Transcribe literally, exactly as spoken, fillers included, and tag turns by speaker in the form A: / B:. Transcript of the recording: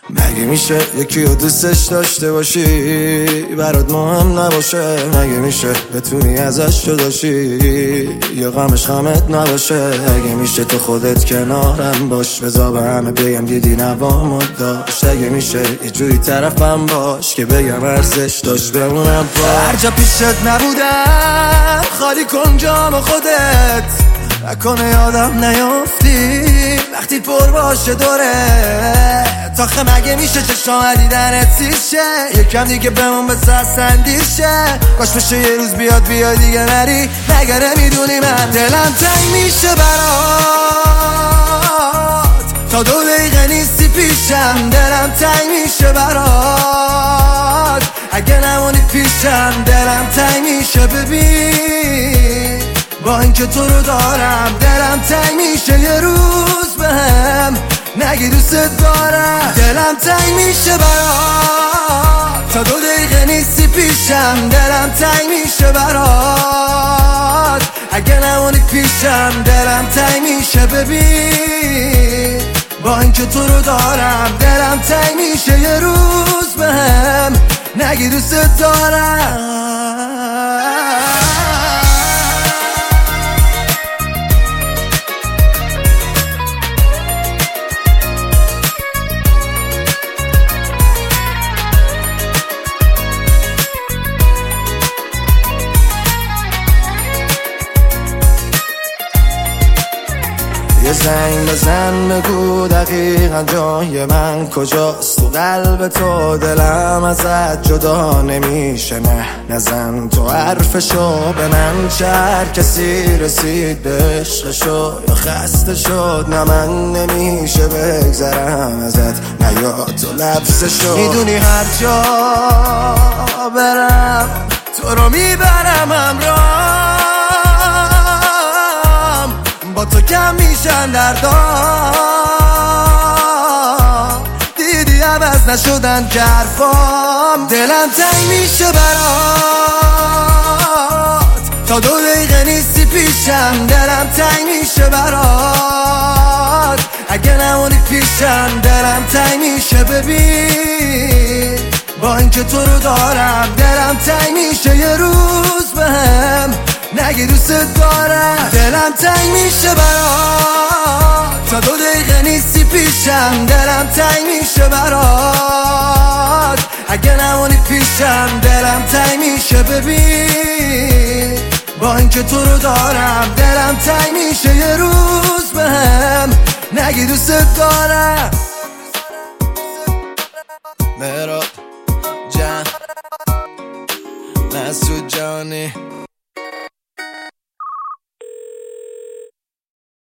A: مگه میشه یکی رو دوستش داشته باشی برات مهم نباشه؟ مگه میشه بتونی ازش جداشی یا غمش غمت نباشه؟ مگه میشه تو خودت کنارم باش بذار به همه بگم دیدی نوامو داشت؟ مگه میشه یه جوری طرفم باش که بگم ارزش داشت بمونم با هر جا پیشت نبودم خالی کن جام خودت نکنه یادم نیافتی وقتی پر باشه دوره تاخه مگه میشه چشام دیدنت سیشه یکم دیگه بمون به سرسندیر شه کاش بشه یه روز بیاد بیای دیگه نری مگه نمیدونی من دلم تنگ میشه برات تا دو دقیقه نیستی پیشم دلم تنگ میشه برات اگه نمونی پیشم دلم تنگ میشه ببین با اینکه تو رو دارم دلم تنگ میشه یه روز بهم نگی دوست دارم دلم تنگ میشه برات تا دو دقیقه نیستی پیشم دلم تنگ میشه برات اگه نمونی پیشم دلم تنگ میشه ببین با اینکه تو رو دارم دلم تنگ میشه یه روز بهم نگی دوست دارم یه زنگ بزن بگو دقیقا جای من کجاست تو قلب تو دلم ازت جدا نمیشه نه نزن تو حرفشو به من چه هر کسی رسید به عشقشو یا خسته شد نه من نمیشه بگذرم ازت نه یا تو لبسشو میدونی هر جا برم تو رو میبرم همراه با تو کم میشن دردام دیدی عوض نشدن که حرفام دلم تنگ میشه برات تا دو دقیقه نیستی پیشم دلم تنگ میشه برات اگه نمونی پیشم دلم تنگ میشه ببین با اینکه تو رو دارم دلم تنگ میشه یه روز بهم نگی دوست دارم دلم تنگ میشه برات تا دو دقیقه نیستی پیشم دلم تنگ میشه برات اگه نمونی پیشم دلم تنگ میشه ببین با اینکه تو رو دارم دلم تنگ میشه یه روز بهم نگی دوست دارم مهراب جان مسعود جانی